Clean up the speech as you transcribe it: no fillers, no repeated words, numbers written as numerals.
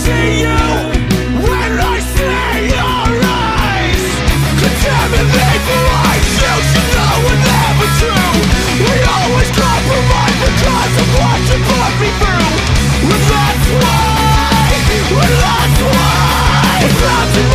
see you, when I see your eyes, contaminate the lies you should know were never true. We always compromise because of what you put me through. And that's why,